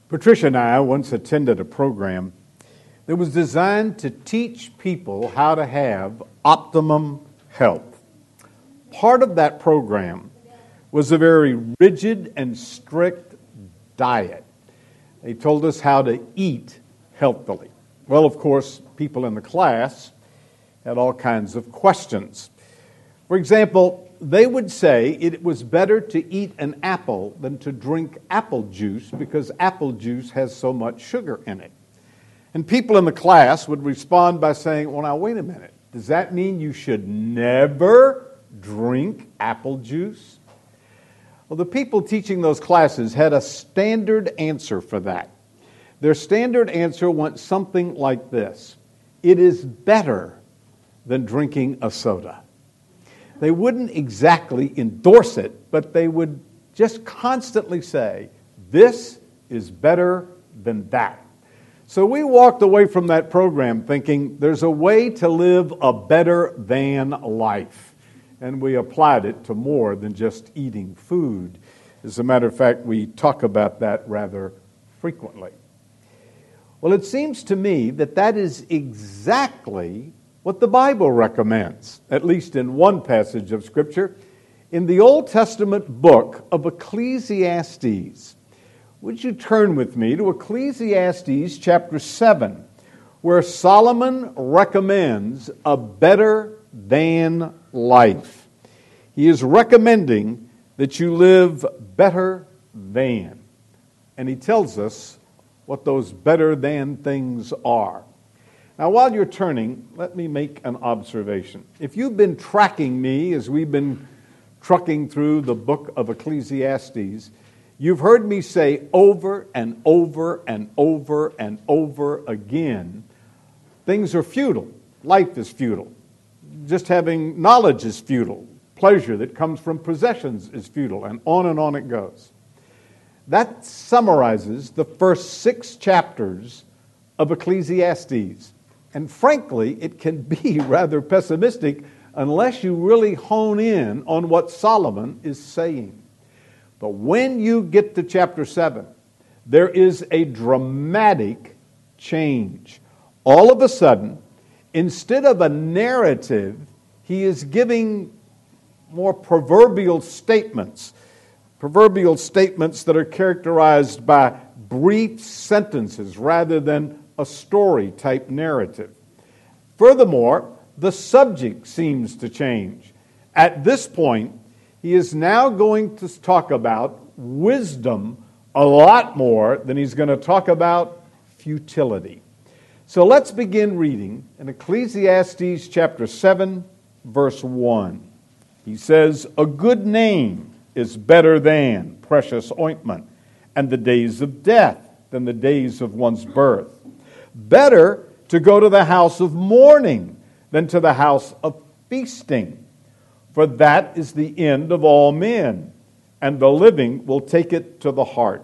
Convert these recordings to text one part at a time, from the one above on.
Patricia and I once attended a program that was designed to teach people how to have optimum health. Part of that program was a very rigid and strict diet. They told us how to eat healthily. Well, of course, people in the class had all kinds of questions. For example, they would say it was better to eat an apple than to drink apple juice because apple juice has so much sugar in it. And people in the class would respond by saying, well, now, wait a minute. Does that mean you should never drink apple juice? Well, the people teaching those classes had a standard answer for that. Their standard answer went something like this: it is better than drinking a soda. They wouldn't exactly endorse it, but they would just constantly say, this is better than that. So we walked away from that program thinking there's a way to live a better than life. And we applied it to more than just eating food. As a matter of fact, we talk about that rather frequently. Well, it seems to me that that is exactly what the Bible recommends, at least in one passage of Scripture, in the Old Testament book of Ecclesiastes. Would you turn with me to Ecclesiastes chapter 7, where Solomon recommends a better than life. He is recommending that you live better than. And he tells us what those better than things are. Now, while you're turning, let me make an observation. If you've been tracking me as we've been trucking through the book of Ecclesiastes, you've heard me say over and over and over and over again, things are futile. Life is futile. Just having knowledge is futile. Pleasure that comes from possessions is futile, and on it goes. That summarizes the first 6 chapters of Ecclesiastes. And frankly, it can be rather pessimistic unless you really hone in on what Solomon is saying. But when you get to chapter 7, there is a dramatic change. All of a sudden, instead of a narrative, he is giving more proverbial statements that are characterized by brief sentences rather than a story-type narrative. Furthermore, the subject seems to change. At this point, he is now going to talk about wisdom a lot more than he's going to talk about futility. So let's begin reading in Ecclesiastes chapter 7, verse 1. He says, a good name is better than precious ointment, and the days of death than the days of one's birth. Better to go to the house of mourning than to the house of feasting, for that is the end of all men, and the living will take it to the heart.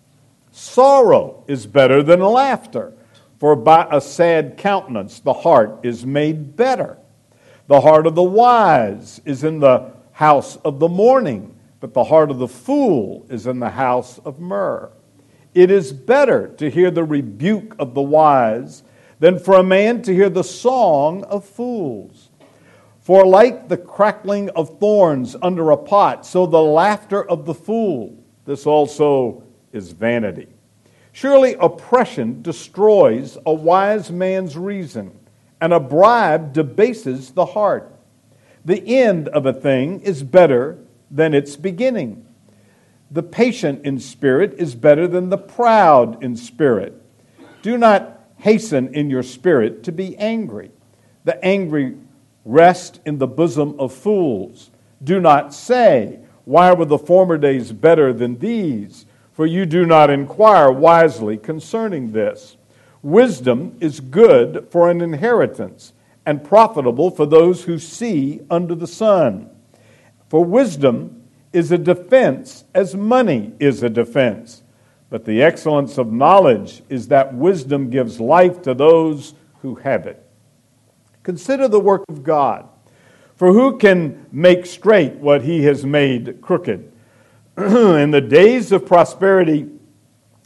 Sorrow is better than laughter, for by a sad countenance the heart is made better. The heart of the wise is in the house of the mourning, but the heart of the fool is in the house of myrrh. It is better to hear the rebuke of the wise than for a man to hear the song of fools. For like the crackling of thorns under a pot, so the laughter of the fool, this also is vanity. Surely oppression destroys a wise man's reason, and a bribe debases the heart. The end of a thing is better than its beginning. The patient in spirit is better than the proud in spirit. Do not hasten in your spirit to be angry. The angry rest in the bosom of fools. Do not say, why were the former days better than these? For you do not inquire wisely concerning this. Wisdom is good for an inheritance, and profitable for those who see under the sun. For wisdom is a defense as money is a defense. But the excellence of knowledge is that wisdom gives life to those who have it. Consider the work of God. For who can make straight what he has made crooked? In the days of prosperity,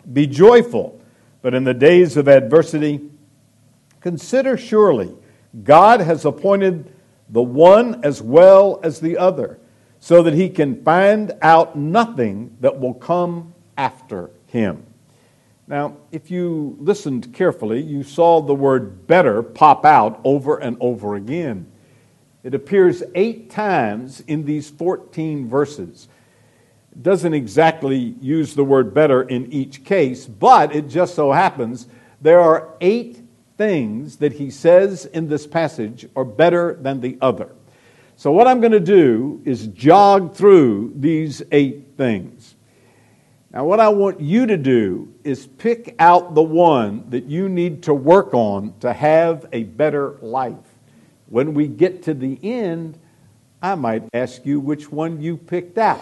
Be joyful, but in the days of adversity, consider surely God has appointed the one as well as the other, so that he can find out nothing that will come after him. Now, if you listened carefully, you saw the word better pop out over and over again. It appears 8 times in these 14 verses. It doesn't exactly use the word better in each case, but it just so happens there are 8 things that he says in this passage are better than the other. So what I'm going to do is jog through these 8 things. Now what I want you to do is pick out the one that you need to work on to have a better life. When we get to the end, I might ask you which one you picked out.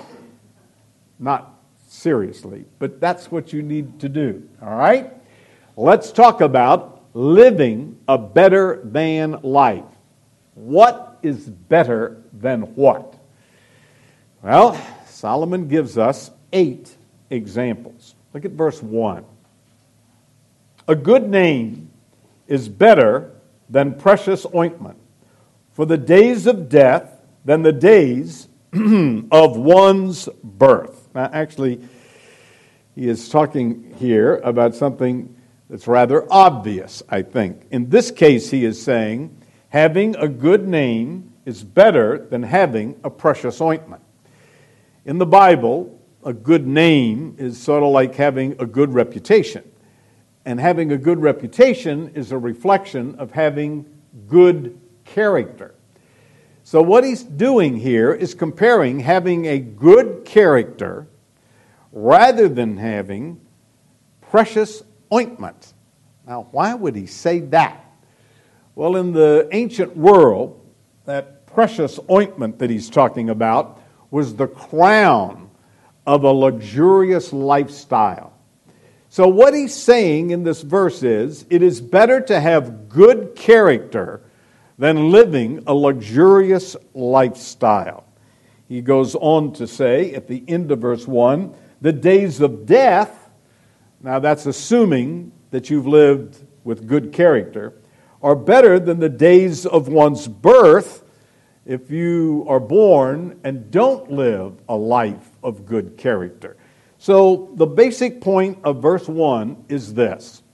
Not seriously, but that's what you need to do. All right? Let's talk about living a better than life. What is better than what? Well, Solomon gives us 8 examples. Look at verse 1. A good name is better than precious ointment, for the days of death than the days of one's birth. Now, actually, he is talking here about something that's rather obvious, I think. In this case, he is saying, having a good name is better than having a precious ointment. In the Bible, a good name is sort of like having a good reputation. And having a good reputation is a reflection of having good character. So what he's doing here is comparing having a good character rather than having precious ointment. Now, why would he say that? Well, in the ancient world, that precious ointment that he's talking about was the crown of a luxurious lifestyle. So what he's saying in this verse is, it is better to have good character than living a luxurious lifestyle. He goes on to say at the end of verse 1, the days of death, now that's assuming that you've lived with good character, are better than the days of one's birth if you are born and don't live a life of good character. So the basic point of verse 1 is this: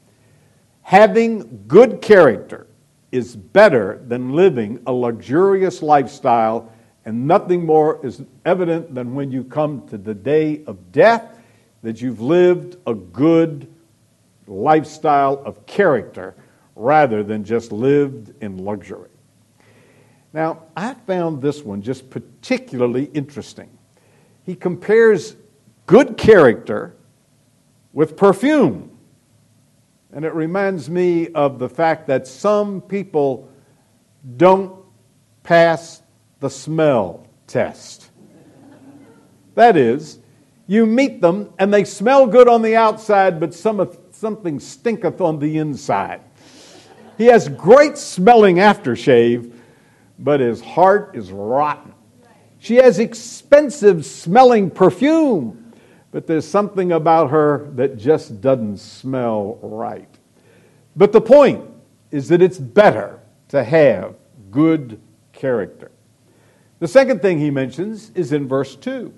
having good character is better than living a luxurious lifestyle, and nothing more is evident than when you come to the day of death that you've lived a good lifestyle of character rather than just lived in luxury. Now, I found this one just particularly interesting. He compares good character with perfume. And it reminds me of the fact that some people don't pass the smell test. That is, you meet them and they smell good on the outside, but something stinketh on the inside. He has great smelling aftershave, but his heart is rotten. She has expensive smelling perfume, but there's something about her that just doesn't smell right. But the point is that it's better to have good character. The second thing he mentions is in verse 2.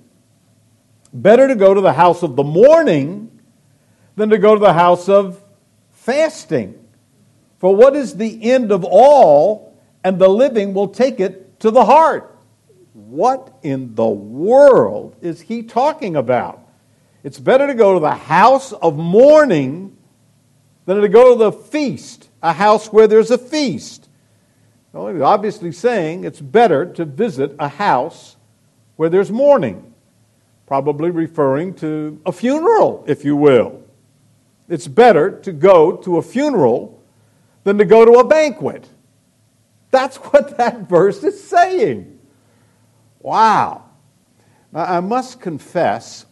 Better to go to the house of the mourning than to go to the house of fasting. For what is the end of all, and the living will take it to the heart. What in the world is he talking about? It's better to go to the house of mourning than to go to the feast, a house where there's a feast. Well, he's obviously saying it's better to visit a house where there's mourning, probably referring to a funeral, if you will. It's better to go to a funeral than to go to a banquet. That's what that verse is saying. Wow. Now, I must confess,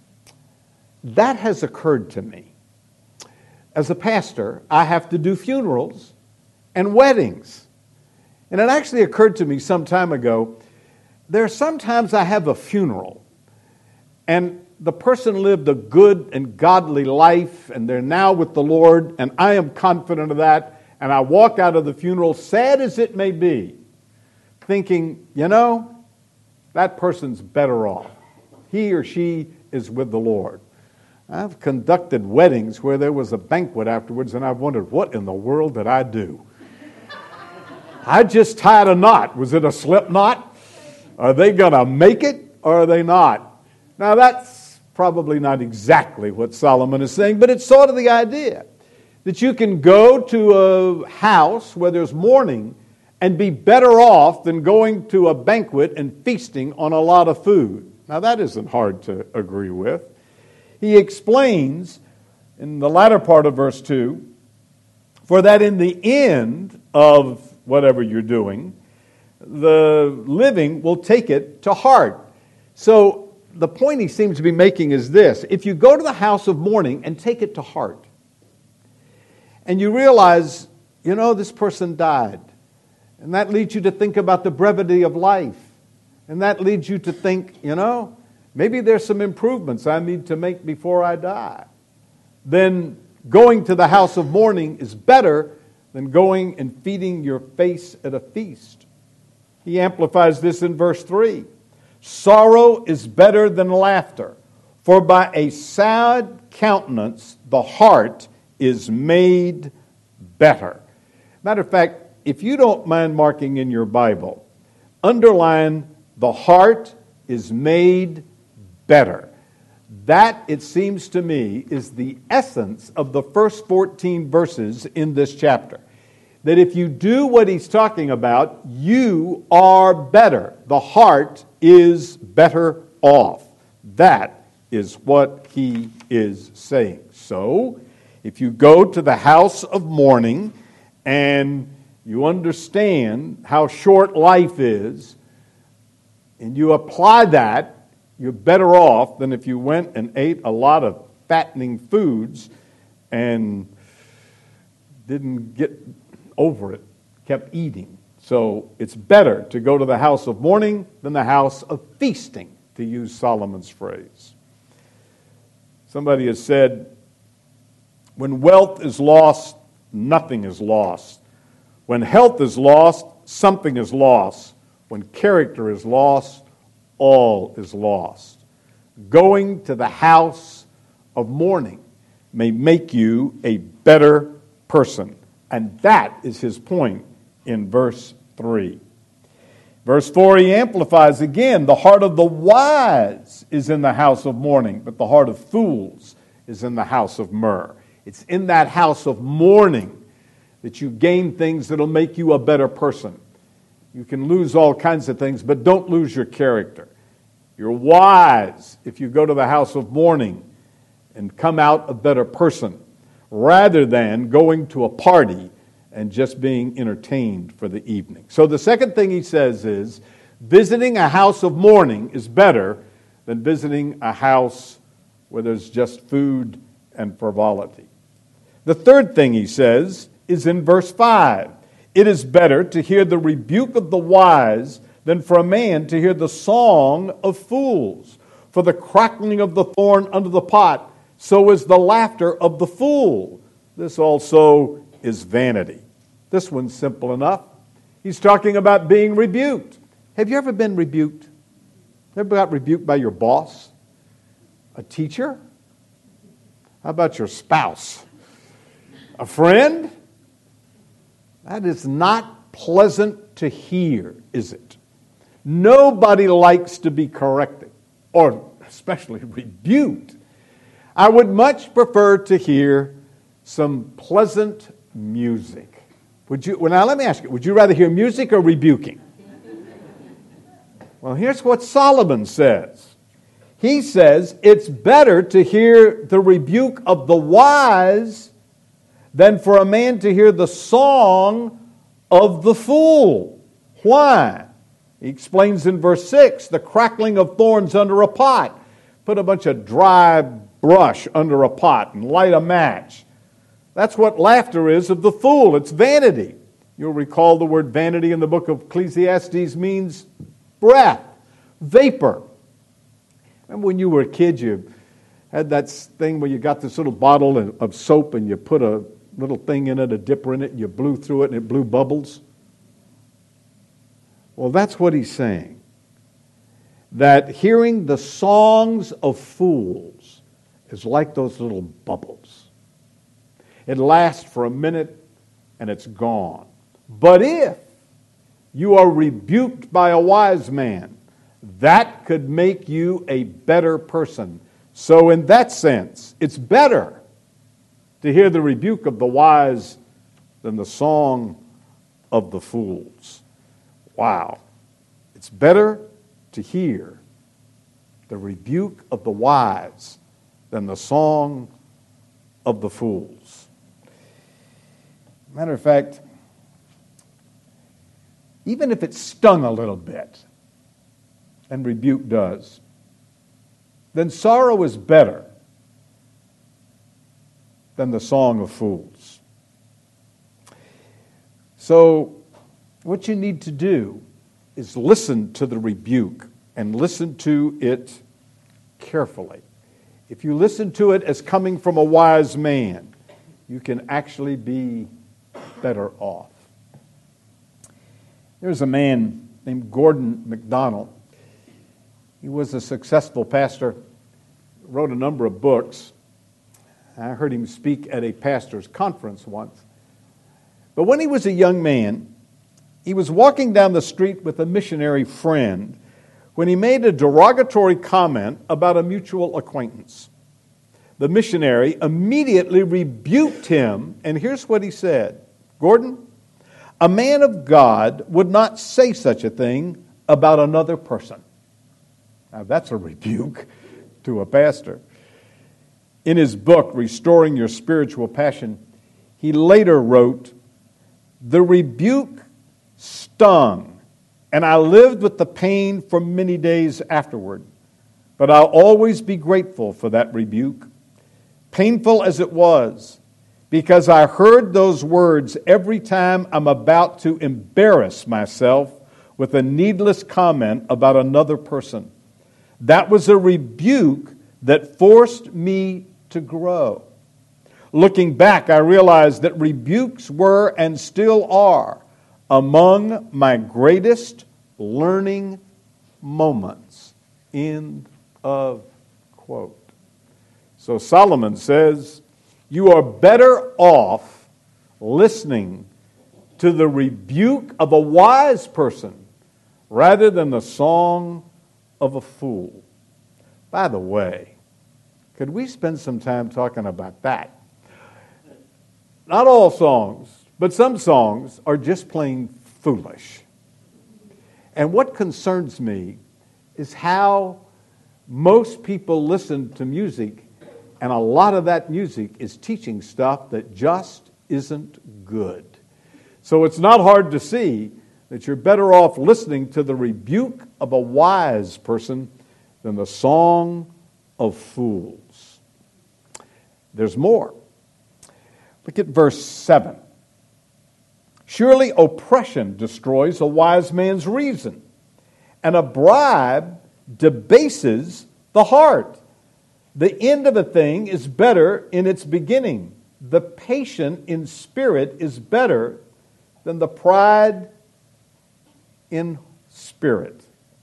that has occurred to me. As a pastor, I have to do funerals and weddings. And it actually occurred to me some time ago, there are sometimes I have a funeral, and the person lived a good and godly life, and they're now with the Lord, and I am confident of that, and I walk out of the funeral, sad as it may be, thinking, that person's better off. He or she is with the Lord. I've conducted weddings where there was a banquet afterwards, and I've wondered, what in the world did I do? I just tied a knot. Was it a slip knot? Are they going to make it, or are they not? Now, that's probably not exactly what Solomon is saying, but it's sort of the idea that you can go to a house where there's mourning and be better off than going to a banquet and feasting on a lot of food. Now, that isn't hard to agree with. He explains in the latter part of verse 2, for that in the end of whatever you're doing, the living will take it to heart. So the point he seems to be making is this: if you go to the house of mourning and take it to heart, and you realize, this person died, and that leads you to think about the brevity of life, and that leads you to think, maybe there's some improvements I need to make before I die, then going to the house of mourning is better than going and feeding your face at a feast. He amplifies this in verse 3. Sorrow is better than laughter, for by a sad countenance the heart is made better. Matter of fact, if you don't mind marking in your Bible, underline the heart is made better. That, it seems to me, is the essence of the first 14 verses in this chapter. That if you do what he's talking about, you are better. The heart is better off. That is what he is saying. So, if you go to the house of mourning and you understand how short life is, and you apply that, you're better off than if you went and ate a lot of fattening foods and didn't get over it, kept eating. So it's better to go to the house of mourning than the house of feasting, to use Solomon's phrase. Somebody has said, when wealth is lost, nothing is lost. When health is lost, something is lost. When character is lost, all is lost. Going to the house of mourning may make you a better person. And that is his point in verse 3. Verse 4, he amplifies again, the heart of the wise is in the house of mourning, but the heart of fools is in the house of myrrh. It's in that house of mourning that you gain things that will make you a better person. You can lose all kinds of things, but don't lose your character. You're wise if you go to the house of mourning and come out a better person, rather than going to a party and just being entertained for the evening. So the second thing he says is, visiting a house of mourning is better than visiting a house where there's just food and frivolity. The third thing he says is in verse 5. It is better to hear the rebuke of the wise than for a man to hear the song of fools. For the crackling of the thorn under the pot, so is the laughter of the fool. This also is vanity. This one's simple enough. He's talking about being rebuked. Have you ever been rebuked? Ever got rebuked by your boss? A teacher? How about your spouse? A friend? That is not pleasant to hear, is it? Nobody likes to be corrected, or especially rebuked. I would much prefer to hear some pleasant music. Now let me ask you, would you rather hear music or rebuking? Well, here's what Solomon says. He says, it's better to hear the rebuke of the wise than for a man to hear the song of the fool. Why? He explains in verse 6, the crackling of thorns under a pot. Put a bunch of dry brush under a pot and light a match. That's what laughter is of the fool. It's vanity. You'll recall the word vanity in the book of Ecclesiastes means breath, vapor. Remember when you were a kid, you had that thing where you got this little bottle of soap and you put a little thing in it, a dipper in it, and you blew through it and it blew bubbles? Well, that's what he's saying. That hearing the songs of fools is like those little bubbles. It lasts for a minute and it's gone. But if you are rebuked by a wise man, that could make you a better person. So in that sense, it's better to hear the rebuke of the wise than the song of the fools. Wow. It's better to hear the rebuke of the wise than the song of the fools. Matter of fact, even if it stung a little bit, and rebuke does, then sorrow is better than the song of fools. So, what you need to do is listen to the rebuke and listen to it carefully. If you listen to it as coming from a wise man, you can actually be better off. There's a man named Gordon MacDonald. He was a successful pastor, wrote a number of books. I heard him speak at a pastor's conference once. But when he was a young man, he was walking down the street with a missionary friend when he made a derogatory comment about a mutual acquaintance. The missionary immediately rebuked him, and here's what he said: "Gordon, a man of God would not say such a thing about another person." Now that's a rebuke to a pastor. In his book, Restoring Your Spiritual Passion, he later wrote, "The rebuke stung, and I lived with the pain for many days afterward. But I'll always be grateful for that rebuke, painful as it was, because I heard those words every time I'm about to embarrass myself with a needless comment about another person. That was a rebuke that forced me to grow. Looking back, I realized that rebukes were and still are among my greatest learning moments." End of quote. So Solomon says, you are better off listening to the rebuke of a wise person rather than the song of a fool. By the way, could we spend some time talking about that? Not all songs, but some songs are just plain foolish. And what concerns me is how most people listen to music, and a lot of that music is teaching stuff that just isn't good. So it's not hard to see that you're better off listening to the rebuke of a wise person than the song of fools. There's more. Look at verse 7. Surely oppression destroys a wise man's reason, and a bribe debases the heart. The end of a thing is better in its beginning. The patient in spirit is better than the pride in spirit.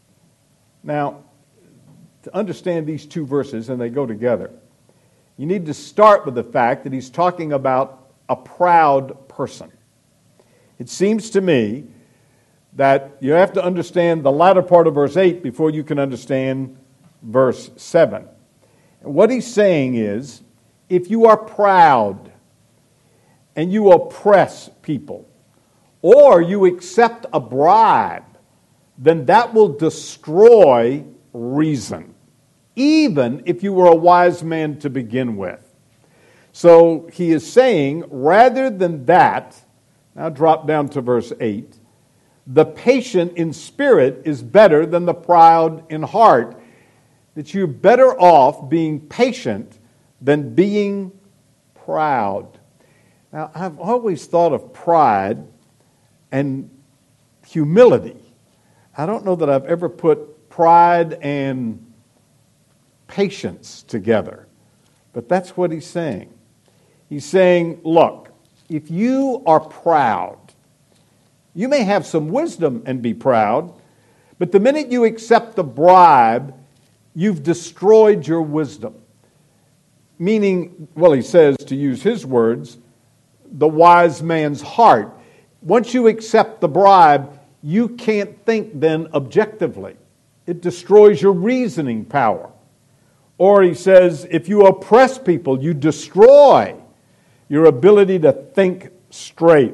Now, to understand these two verses, and they go together, you need to start with the fact that he's talking about a proud person. It seems to me that you have to understand the latter part of verse 8 before you can understand verse 7. And what he's saying is, if you are proud and you oppress people, or you accept a bribe, then that will destroy reason, even if you were a wise man to begin with. So he is saying, rather than that, now drop down to verse 8, the patient in spirit is better than the proud in heart. That you're better off being patient than being proud. Now, I've always thought of pride and humility. I don't know that I've ever put pride and patience together. But that's what he's saying. He's saying, look, if you are proud, you may have some wisdom and be proud, but the minute you accept the bribe, you've destroyed your wisdom. Meaning, well, he says, to use his words, the wise man's heart. Once you accept the bribe, you can't think then objectively. It destroys your reasoning power. Or he says, if you oppress people, you destroy your ability to think straight.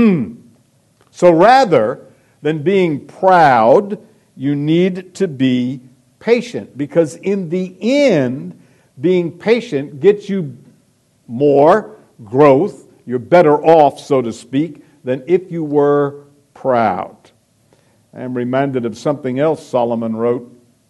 So rather than being proud, you need to be patient, because in the end, being patient gets you more growth. You're better off, so to speak, than if you were proud. I am reminded of something else Solomon wrote.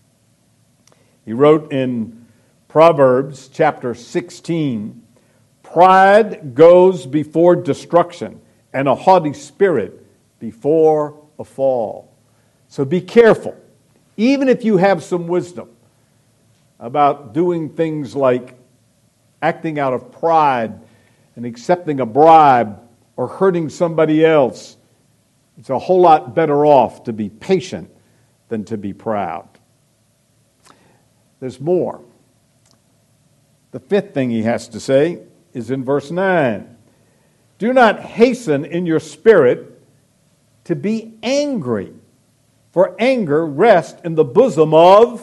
He wrote in Proverbs chapter 16, pride goes before destruction, and a haughty spirit before a fall. So be careful, even if you have some wisdom about doing things like acting out of pride and accepting a bribe or hurting somebody else. It's a whole lot better off to be patient than to be proud. There's more. The fifth thing he has to say is in verse 9. Do not hasten in your spirit to be angry, for anger rests in the bosom of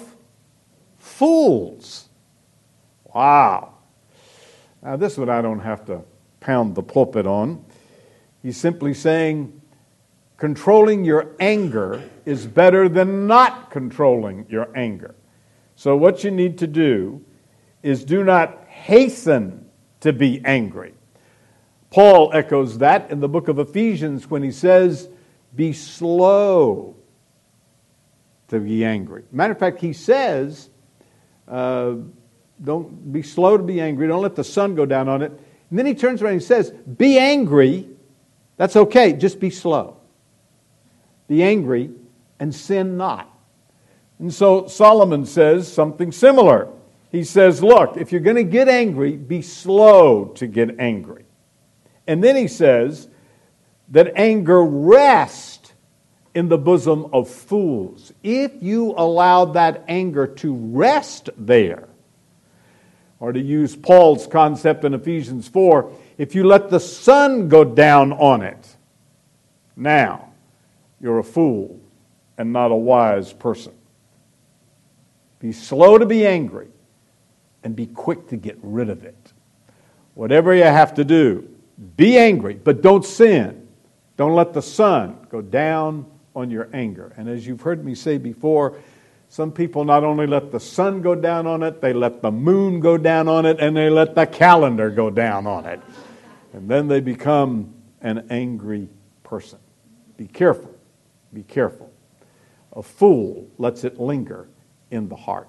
fools. Wow. Now this one I don't have to pound the pulpit on. He's simply saying controlling your anger is better than not controlling your anger. So what you need to do is do not hasten to be angry. Paul echoes that in the book of Ephesians when he says, be slow to be angry. Matter of fact, he says, don't be slow to be angry. Don't let the sun go down on it. And then he turns around and he says, be angry. That's okay. Just be slow. Be angry and sin not. And so Solomon says something similar. He says, look, if you're going to get angry, be slow to get angry. And then he says that anger rests in the bosom of fools. If you allow that anger to rest there, or to use Paul's concept in Ephesians 4, if you let the sun go down on it, now you're a fool and not a wise person. Be slow to be angry and be quick to get rid of it. Whatever you have to do, be angry, but don't sin. Don't let the sun go down on your anger. And as you've heard me say before, some people not only let the sun go down on it, they let the moon go down on it, and they let the calendar go down on it. And then they become an angry person. Be careful. Be careful. A fool lets it linger in the heart.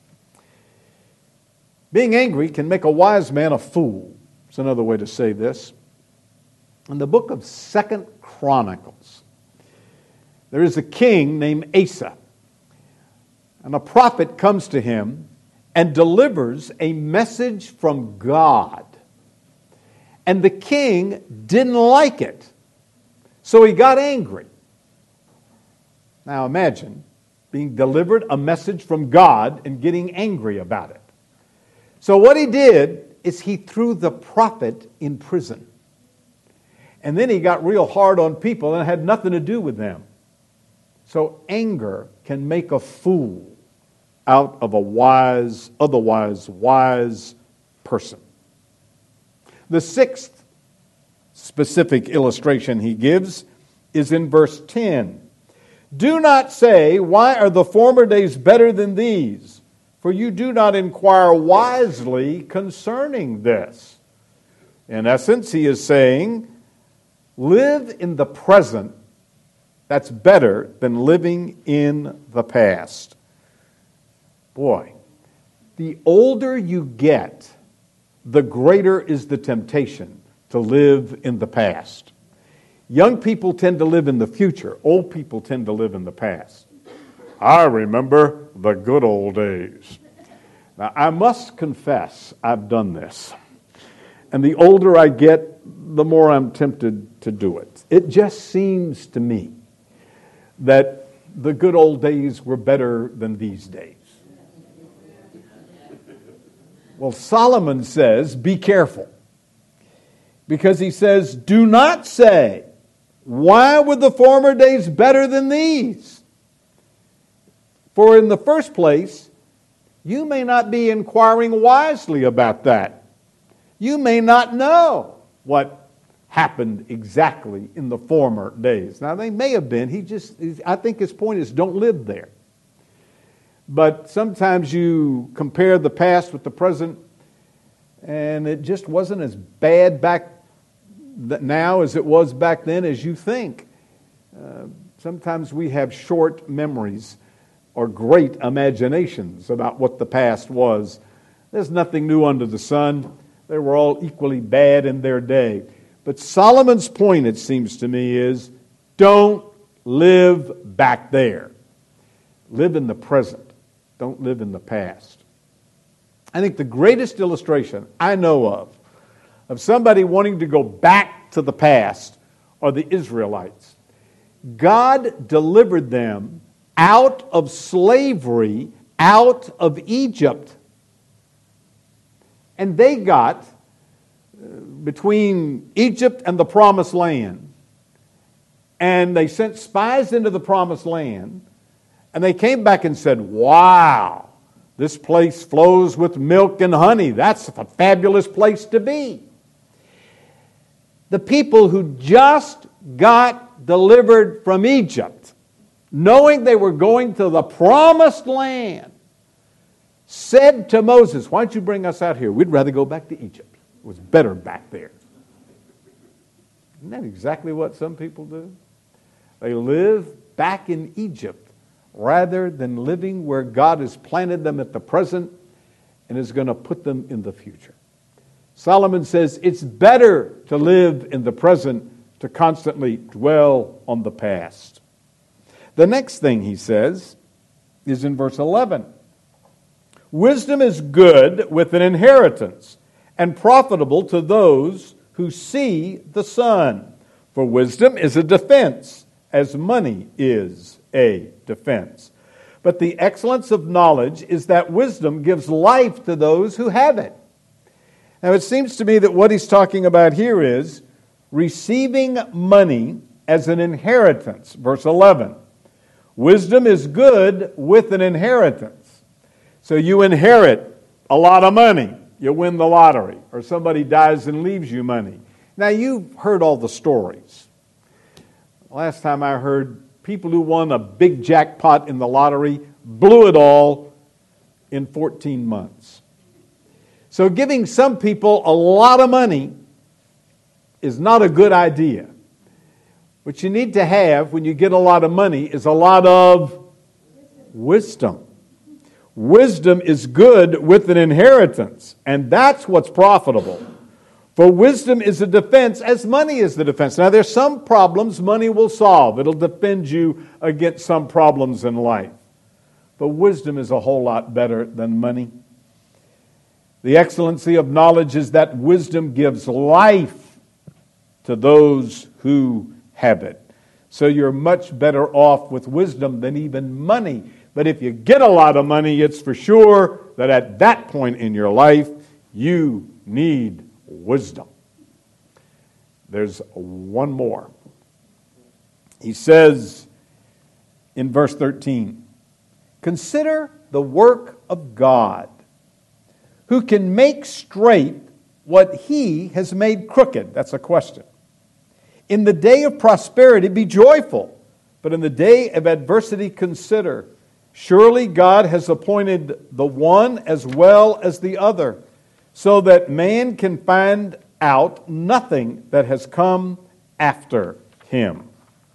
Being angry can make a wise man a fool. It's another way to say this. In the book of 2 Chronicles, there is a king named Asa. And a prophet comes to him and delivers a message from God. And the king didn't like it. So he got angry. Now imagine being delivered a message from God and getting angry about it. So what he did is he threw the prophet in prison. And then he got real hard on people and it had nothing to do with them. So anger can make a fool out of a otherwise wise person. The sixth specific illustration he gives is in verse 10. Do not say, why are the former days better than these? For you do not inquire wisely concerning this. In essence, he is saying, live in the present. That's better than living in the past. Boy, the older you get, the greater is the temptation to live in the past. Young people tend to live in the future. Old people tend to live in the past. I remember the good old days. Now, I must confess I've done this. And the older I get, the more I'm tempted to do it. It just seems to me that the good old days were better than these days. Well, Solomon says, be careful. Because he says, do not say, why were the former days better than these? For in the first place, you may not be inquiring wisely about that. You may not know what happened exactly in the former days. Now, they may have been. I think his point is don't live there. But sometimes you compare the past with the present, and it just wasn't as bad back now as it was back then as you think. Sometimes we have short memories or great imaginations about what the past was. There's nothing new under the sun. They were all equally bad in their day. But Solomon's point, it seems to me, is don't live back there. Live in the present. Don't live in the past. I think the greatest illustration I know of somebody wanting to go back to the past are the Israelites. God delivered them out of slavery, out of Egypt. And they got between Egypt and the Promised Land. And they sent spies into the Promised Land. And they came back and said, wow, this place flows with milk and honey. That's a fabulous place to be. The people who just got delivered from Egypt, knowing they were going to the Promised Land, said to Moses, why don't you bring us out here? We'd rather go back to Egypt. It was better back there. Isn't that exactly what some people do? They live back in Egypt rather than living where God has planted them at the present and is going to put them in the future. Solomon says it's better to live in the present to constantly dwell on the past. The next thing he says is in verse 11. Wisdom is good with an inheritance and profitable to those who see the sun. For wisdom is a defense, as money is a defense. But the excellence of knowledge is that wisdom gives life to those who have it. Now it seems to me that what he's talking about here is receiving money as an inheritance. Verse 11. Wisdom is good with an inheritance. So you inherit a lot of money. You win the lottery, or somebody dies and leaves you money. Now you've heard all the stories. Last time I heard, people who won a big jackpot in the lottery blew it all in 14 months. So giving some people a lot of money is not a good idea. What you need to have when you get a lot of money is a lot of wisdom. Wisdom is good with an inheritance, and that's what's profitable. For wisdom is a defense as money is the defense. Now, there's some problems money will solve. It'll defend you against some problems in life. But wisdom is a whole lot better than money. The excellency of knowledge is that wisdom gives life to those who have it. So you're much better off with wisdom than even money. But if you get a lot of money, it's for sure that at that point in your life, you need wisdom. There's one more. He says in verse 13, consider the work of God, who can make straight what he has made crooked. That's a question. In the day of prosperity, be joyful, but in the day of adversity, consider. Surely God has appointed the one as well as the other, so that man can find out nothing that has come after him.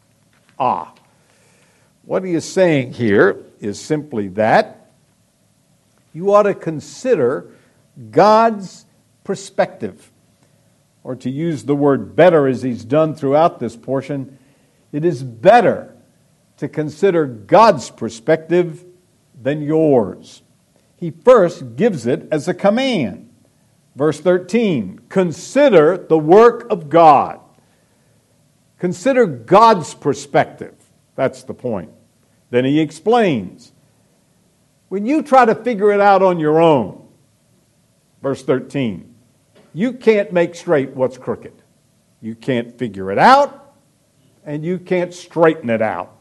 What he is saying here is simply that you ought to consider God's perspective. Or to use the word better as he's done throughout this portion, it is better to consider God's perspective than yours. he first gives it as a command. Verse 13, consider the work of God. Consider God's perspective. That's the point. Then he explains, when you try to figure it out on your own, verse 13, you can't make straight what's crooked. You can't figure it out, and you can't straighten it out.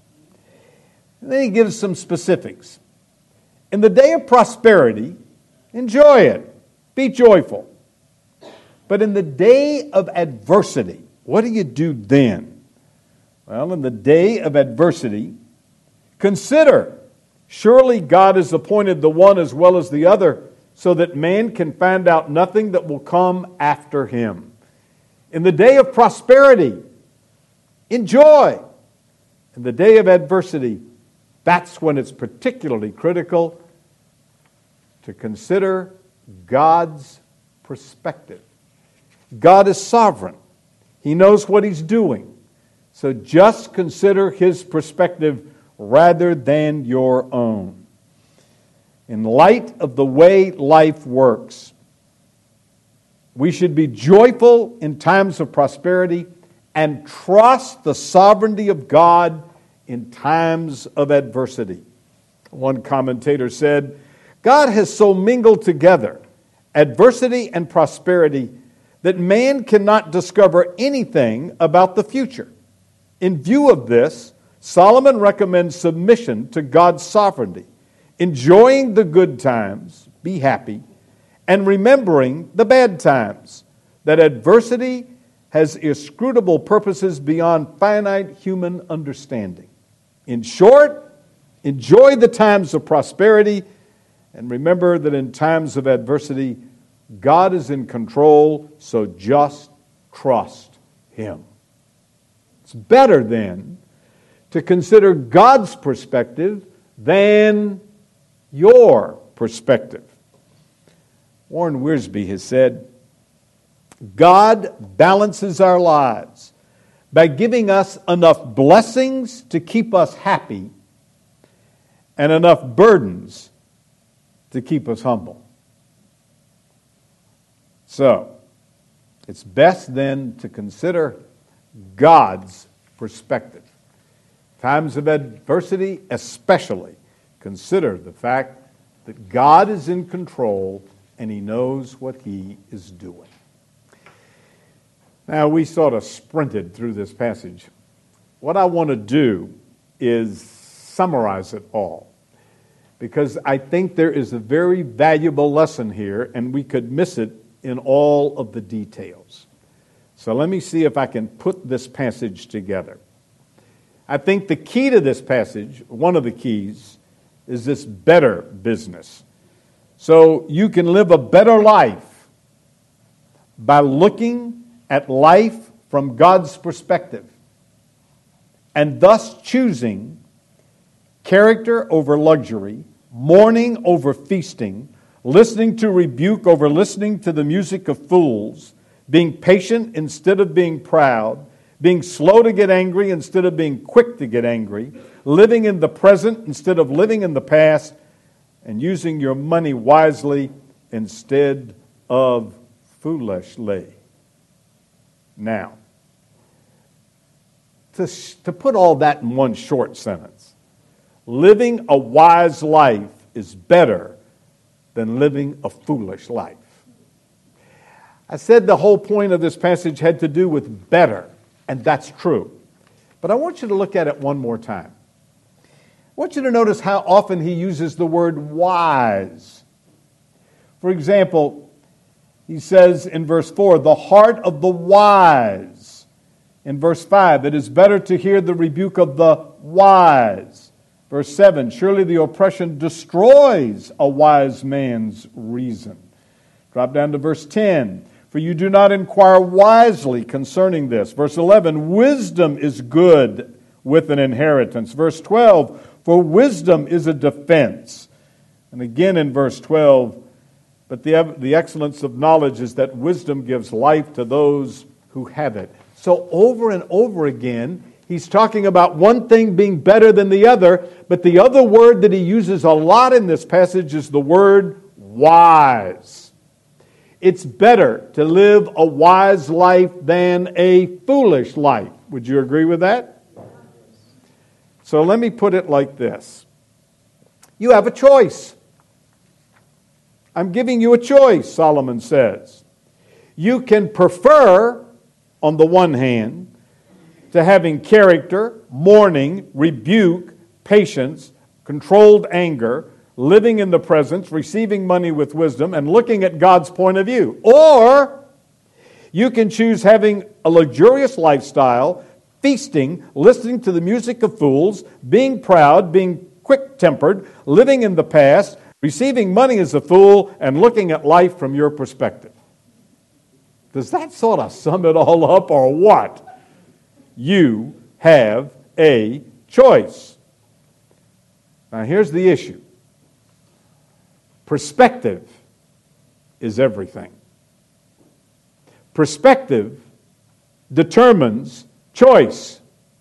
And then he gives some specifics. In the day of prosperity, enjoy it. Be joyful. But in the day of adversity, what do you do then? Well, in the day of adversity, consider, surely God has appointed the one as well as the other, so that man can find out nothing that will come after him. In the day of prosperity, enjoy. In the day of adversity, that's when it's particularly critical to consider God's perspective. God is sovereign. He knows what He's doing. So just consider His perspective rather than your own. In light of the way life works, we should be joyful in times of prosperity and trust the sovereignty of God in times of adversity. One commentator said, God has so mingled together adversity and prosperity that man cannot discover anything about the future. In view of this, Solomon recommends submission to God's sovereignty, enjoying the good times, be happy, and remembering the bad times, that adversity has inscrutable purposes beyond finite human understanding. In short, enjoy the times of prosperity, and remember that in times of adversity, God is in control, so just trust Him. It's better then to consider God's perspective than your perspective. Warren Wiersbe has said, God balances our lives by giving us enough blessings to keep us happy and enough burdens to keep us humble. So, it's best then to consider God's perspective. Times of adversity especially, consider the fact that God is in control and He knows what He is doing. Now, we sort of sprinted through this passage. What I want to do is summarize it all, because I think there is a very valuable lesson here, and we could miss it in all of the details. So let me see if I can put this passage together. I think the key to this passage, one of the keys, is this better business. So you can live a better life by looking at life from God's perspective and thus choosing character over luxury, mourning over feasting, listening to rebuke over listening to the music of fools, being patient instead of being proud, being slow to get angry instead of being quick to get angry, living in the present instead of living in the past, and using your money wisely instead of foolishly. Now, to put all that in one short sentence, living a wise life is better than living a foolish life. I said the whole point of this passage had to do with better, and that's true. But I want you to look at it one more time. I want you to notice how often he uses the word wise. For example, he says in verse 4, the heart of the wise. In verse 5, it is better to hear the rebuke of the wise. Verse 7, surely the oppression destroys a wise man's reason. Drop down to verse 10. For you do not inquire wisely concerning this. Verse 11, wisdom is good with an inheritance. Verse 12, for wisdom is a defense. And again in verse 12, but the excellence of knowledge is that wisdom gives life to those who have it. So over and over again, He's talking about one thing being better than the other, but the other word that he uses a lot in this passage is the word wise. It's better to live a wise life than a foolish life. Would you agree with that? So let me put it like this. You have a choice. I'm giving you a choice, Solomon says. You can prefer, on the one hand, to having character, mourning, rebuke, patience, controlled anger, living in the presence, receiving money with wisdom, and looking at God's point of view. Or you can choose having a luxurious lifestyle, feasting, listening to the music of fools, being proud, being quick-tempered, living in the past, receiving money as a fool, and looking at life from your perspective. Does that sort of sum it all up, or what? You have a choice. Now here's the issue. Perspective is everything. Perspective determines choice.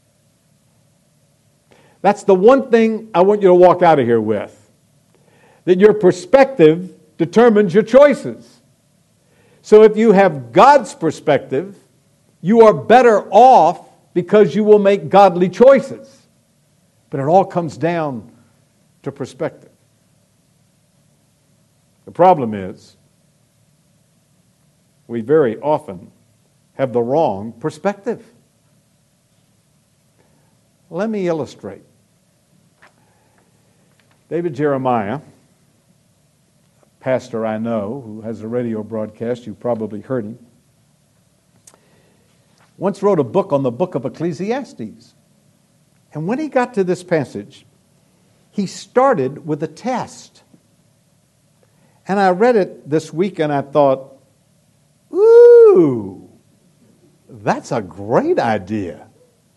That's the one thing I want you to walk out of here with. That your perspective determines your choices. So if you have God's perspective, you are better off because you will make godly choices. But it all comes down to perspective. The problem is, we very often have the wrong perspective. Let me illustrate. David Jeremiah, a pastor I know who has a radio broadcast, you've probably heard him, once wrote a book on the book of Ecclesiastes. And when he got to this passage, he started with a test. And I read it this week and I thought, ooh, that's a great idea.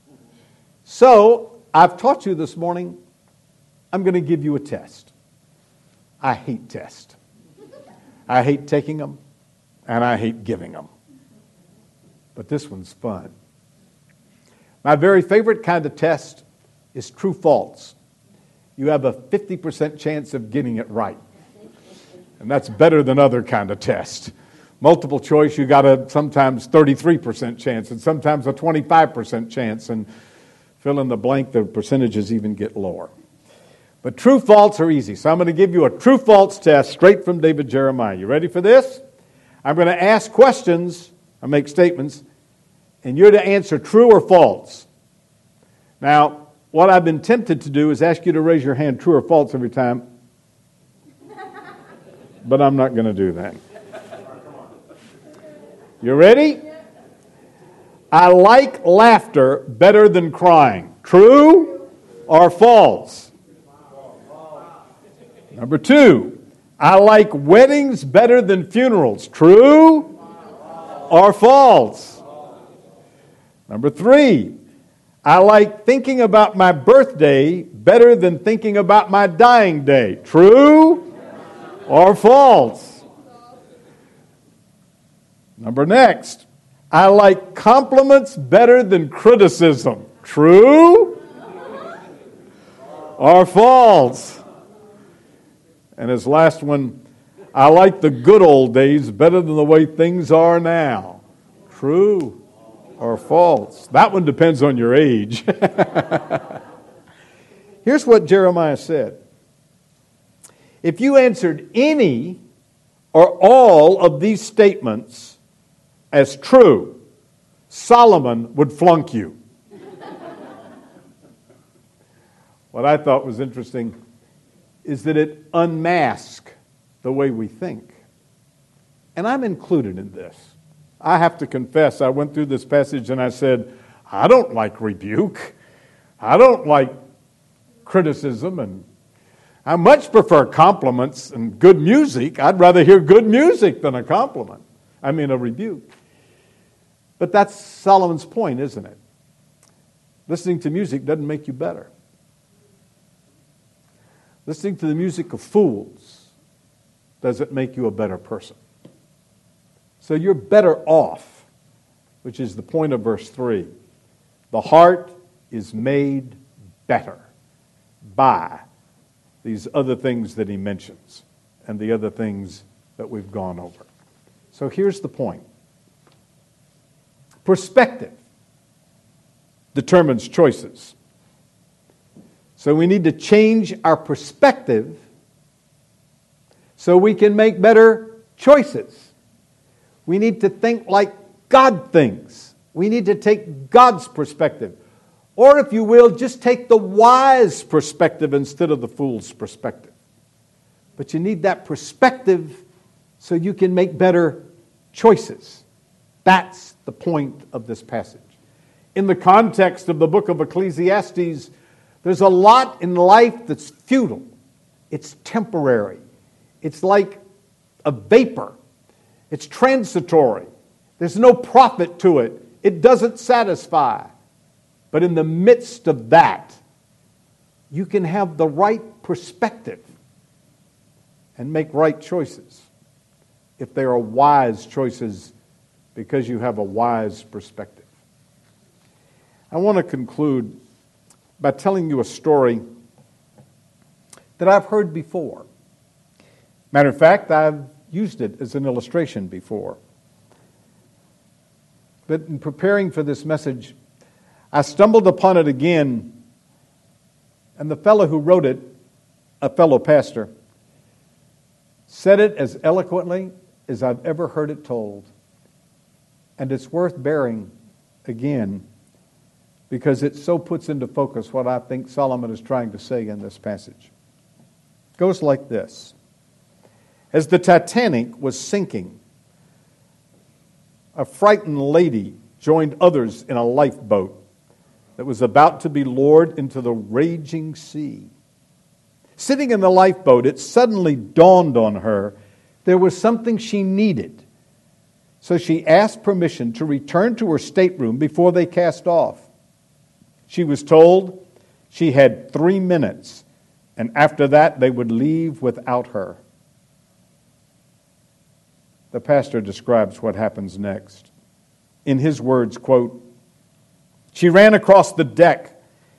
So I've taught you this morning, I'm going to give you a test. I hate tests. I hate taking them and I hate giving them. But this one's fun. My very favorite kind of test is true-false. You have a 50% chance of getting it right. And that's better than other kind of tests. Multiple choice, you got a sometimes 33% chance and sometimes a 25% chance. And fill in the blank, the percentages even get lower. But true-false are easy. So I'm going to give you a true-false test straight from David Jeremiah. You ready for this? I'm going to ask questions. I make statements, and you're to answer true or false. Now, what I've been tempted to do is ask you to raise your hand true or false every time, but I'm not going to do that. You ready? I like laughter better than crying. True or false? Number 2, I like weddings better than funerals. True or false? Number 3, I like thinking about my birthday better than thinking about my dying day. True or false? Next, I like compliments better than criticism. True or false? And his last one, I like the good old days better than the way things are now. True or false? That one depends on your age. Here's what Jeremiah said. If you answered any or all of these statements as true, Solomon would flunk you. What I thought was interesting is that it unmasks the way we think. And I'm included in this. I have to confess, I went through this passage and I said, I don't like rebuke. I don't like criticism, and I much prefer compliments and good music. I'd rather hear good music than a compliment. I mean, a rebuke. But that's Solomon's point, isn't it? Listening to music doesn't make you better. Listening to the music of fools doesn't make you a better person. So you're better off, which is the point of verse 3. The heart is made better by these other things that he mentions and the other things that we've gone over. So here's the point. Perspective determines choices. So we need to change our perspective so we can make better choices. We need to think like God thinks. We need to take God's perspective. Or if you will, just take the wise perspective instead of the fool's perspective. But you need that perspective so you can make better choices. That's the point of this passage. In the context of the book of Ecclesiastes, there's a lot in life that's futile. It's temporary. It's like a vapor. It's transitory. There's no profit to it. It doesn't satisfy. But in the midst of that, you can have the right perspective and make right choices if they are wise choices because you have a wise perspective. I want to conclude by telling you a story that I've heard before. Matter of fact, I've used it as an illustration before. But in preparing for this message, I stumbled upon it again, and the fellow who wrote it, a fellow pastor, said it as eloquently as I've ever heard it told. And it's worth bearing again because it so puts into focus what I think Solomon is trying to say in this passage. It goes like this. As the Titanic was sinking, a frightened lady joined others in a lifeboat that was about to be lowered into the raging sea. Sitting in the lifeboat, it suddenly dawned on her there was something she needed. So she asked permission to return to her stateroom before they cast off. She was told she had 3 minutes, and after that they would leave without her. The pastor describes what happens next. In his words, quote, she ran across the deck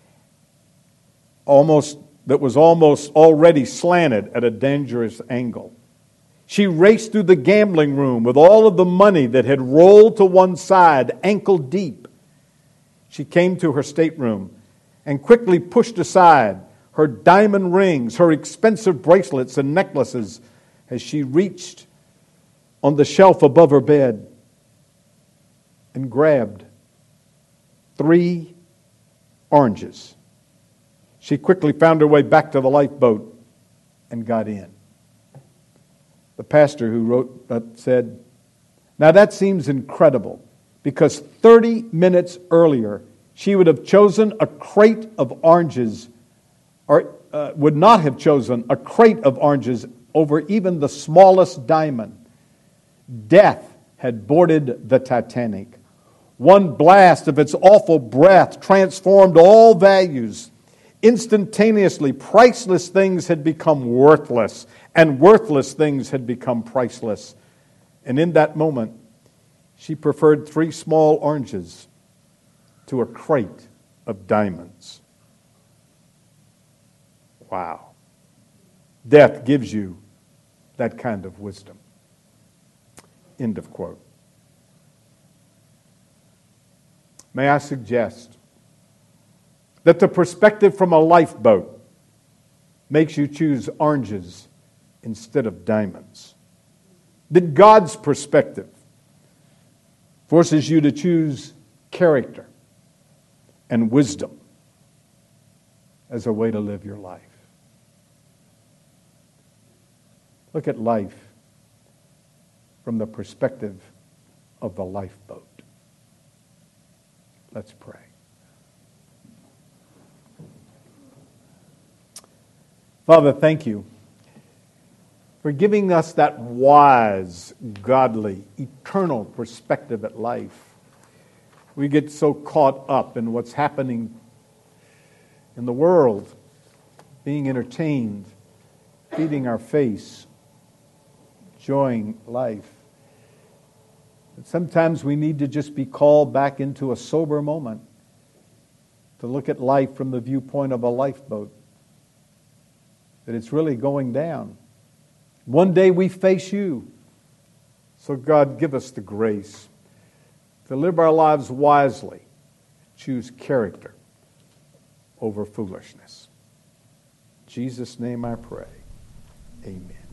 that was almost already slanted at a dangerous angle. She raced through the gambling room with all of the money that had rolled to one side, ankle deep. She came to her stateroom and quickly pushed aside her diamond rings, her expensive bracelets and necklaces as she reached on the shelf above her bed and grabbed 3 oranges. She quickly found her way back to the lifeboat and got in. The pastor who wrote that said, now that seems incredible because 30 minutes earlier she would have chosen a crate of oranges or would not have chosen a crate of oranges over even the smallest diamond. Death had boarded the Titanic. One blast of its awful breath transformed all values. Instantaneously, priceless things had become worthless, and worthless things had become priceless. And in that moment, she preferred 3 small oranges to a crate of diamonds. Wow. Death gives you that kind of wisdom. End of quote. May I suggest that the perspective from a lifeboat makes you choose oranges instead of diamonds. That God's perspective forces you to choose character and wisdom as a way to live your life. Look at life from the perspective of the lifeboat. Let's pray. Father, thank you for giving us that wise, godly, eternal perspective at life. We get so caught up in what's happening in the world, being entertained, feeding our face, enjoying life. But sometimes we need to just be called back into a sober moment to look at life from the viewpoint of a lifeboat, that it's really going down. One day we face you. So God, give us the grace to live our lives wisely, choose character over foolishness. In Jesus' name I pray. Amen.